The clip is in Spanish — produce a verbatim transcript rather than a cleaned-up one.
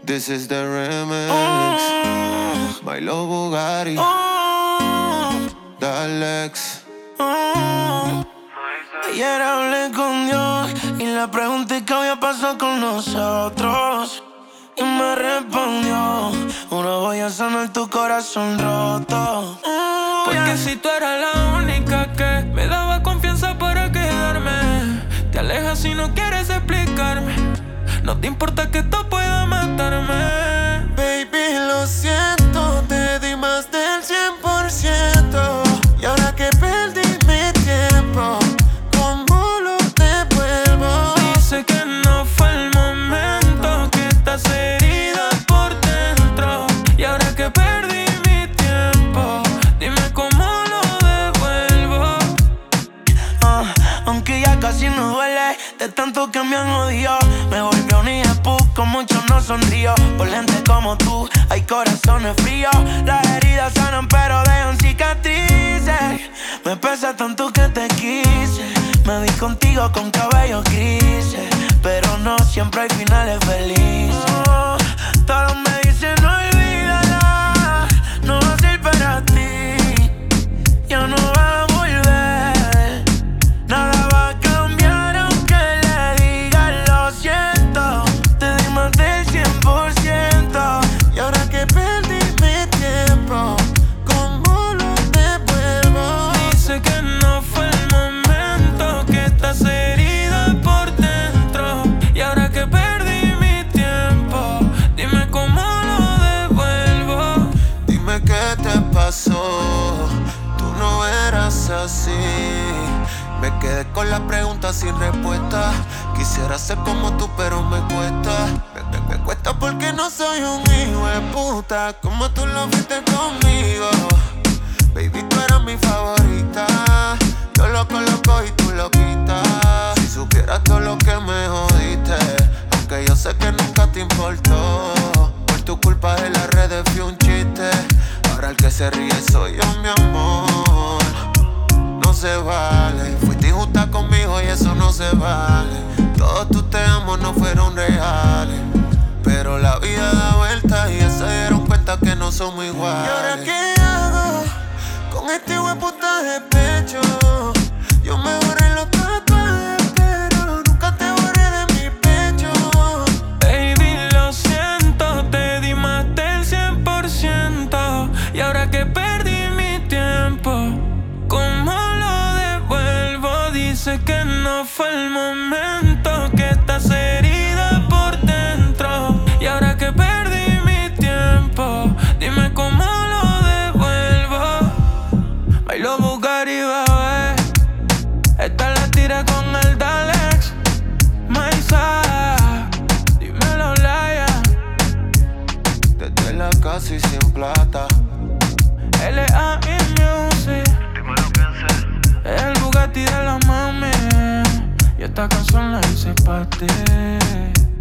This is the remix. Oh. Bailo Bugatti. Oh. Dalex. Oh. Ayer hablé con Dios y le pregunté qué había pasado con nosotros. Y me respondió: ahora voy a sanar tu corazón roto. Oh, Porque yeah. si tú eras la única que me daba confianza para quedarme, te alejas y no quieres explicarme. No te importa que esto pueda matarme. Baby, lo siento, te di más del cien por ciento. Y ahora que perdí mi tiempo, ¿cómo lo devuelvo? Dice que no fue el momento, que estás herida por dentro. Y ahora que perdí mi tiempo, dime cómo lo devuelvo. uh, Aunque ya casi no duele de tanto que me han odiado. Me volvió un hijo, con muchos no sonrío. Por gente como tú hay corazones fríos. Las heridas sanan pero dejan cicatrices. Me pesa tanto que te quise. Me vi contigo con cabellos grises, pero no siempre hay finales felices. Oh, todos me dicen no olvídala, no va a ser para ti. Ya no va a volver, nada va a cambiar aunque le digas lo siento. Te di más del cien por ciento. Y ahora que perdí mi tiempo, ¿cómo lo devuelvo? Dice que no fue el momento, que estás herida por dentro. Y ahora que perdí mi tiempo, dime cómo lo devuelvo. Dime qué te pasó, tú no eras así. Me quedé con las preguntas sin respuesta. Quisiera ser como tú pero me cuesta. Me, me, me cuesta porque no soy un hijo de puta como tú lo fuiste conmigo. Baby, tú eras mi favorita. Yo lo coloco y tú lo quitas. Si supieras todo lo que me jodiste, aunque yo sé que nunca te importó. Por tu culpa de las redes fui un chiste. Ahora el que se ríe soy yo, mi amor. No se vale, fuiste injusta conmigo y eso no se vale. Todos tus te amo no fueron reales, pero la vida da vueltas y ya se dieron cuenta que no somos iguales. ¿Y ahora qué hago con este hueputa de pecho? Yo me borré los tatuajes, pero nunca te borré de mi pecho. Baby, lo siento, te di más del cien por ciento. Y ahora que perdí mi tiempo, ¿cómo lo devuelvo? Dice que no fue el momento, que estás herida por dentro. Y ahora que perdí mi tiempo, dime cómo lo devuelvo. Bailo Bugatti, bebé. Esta la tira con el Dalex. Maisa, dímelo, Laya. Desde la casa y sin plata. L A I Music. Dímelo, piensa. El Bugatti de la mami. Y esta canción la hice pa' ti.